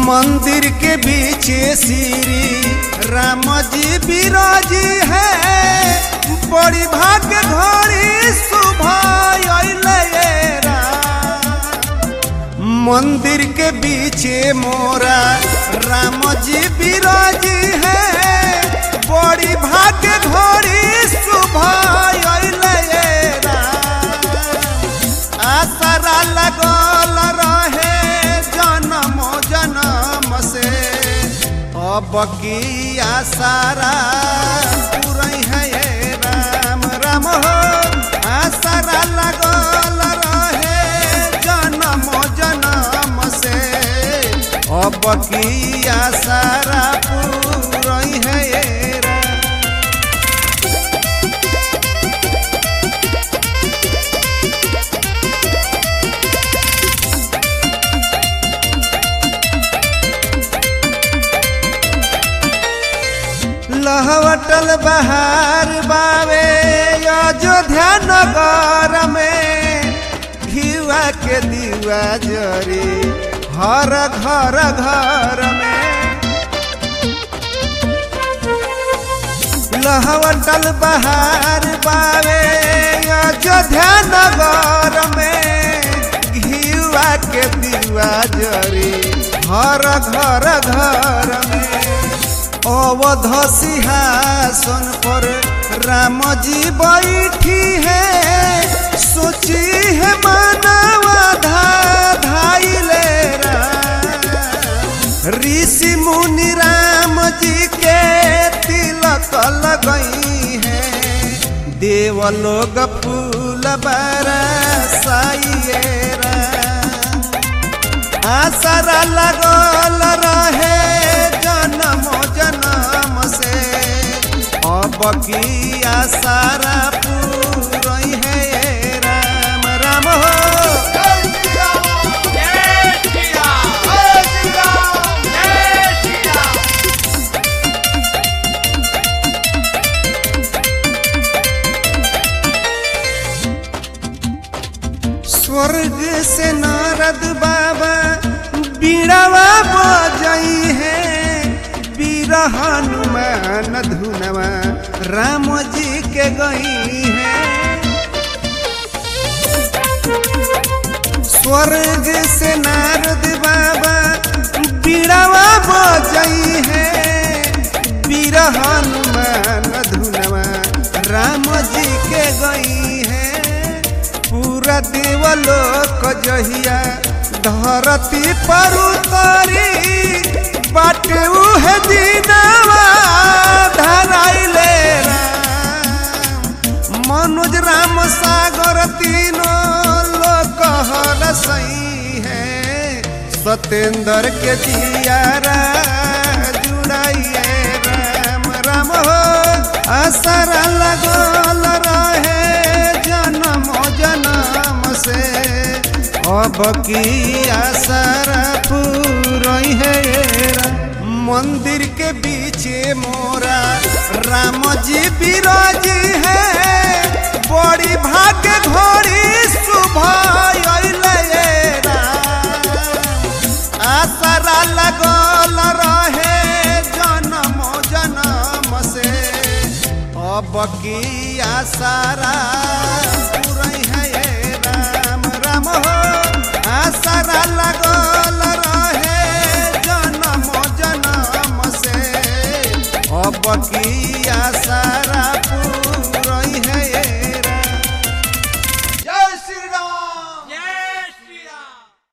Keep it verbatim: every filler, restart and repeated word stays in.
मंदिर के बीच श्री राम जी विराजी है। बड़ी भाग्य घड़ी सुबह अइले मंदिर के बीच मोरा राम जी विराजी है। बड़ी भाग्य घड़ी सुबह अइले आसरा लगल रहे जन्म जन्म से अब की आसारा पूरी है राम राम हो। आसरा लगल रहे जन्म जन्म से अब की आसारा पूरी है लहवटल बहार बावे अयोध्या नगर में घिवा के दीवा जरी हर घर घर में। लहवटल बहार बावे अयोध्या नगर में घिवा के दीवा जरी हर घर घर में। अवध सिंहासन पर राम जी बैठी है। सोची है मानवा धा धाइले ऋषि मुनि राम जी के तिलक लगई है। देवलोक फूल बरसाइए आसरा लगल रहे जन्म जन्म से अब की आसारा पूरी है राम राम हो। स्वर्ग से नारद बाबा बीड़ावा बजाई है। वीर हनुमान धुनवा राम जी के गई है। स्वर्ग से नारद बाबा बीड़ावा बजाई है। वीर हनुमान धुनवा राम जी के गई है। पूरा देवलोक जहिया धरती पर उतरी बाटे उहे दीनवा धराइले मनोज राम सागर तीनों लोक हरसई है। सतेंद्र के जियारा जुड़ाइए राम राम हो। आसरा लगल रहे जन्म जन्म से अब की आसारा पूरी है। मंदिर के बीच मोरा राम जी विराजी है। बड़ी भाग्य घड़ी सुबह अइले आसरा लगल रहे जन्म जन्म से अब की आसारा पूरी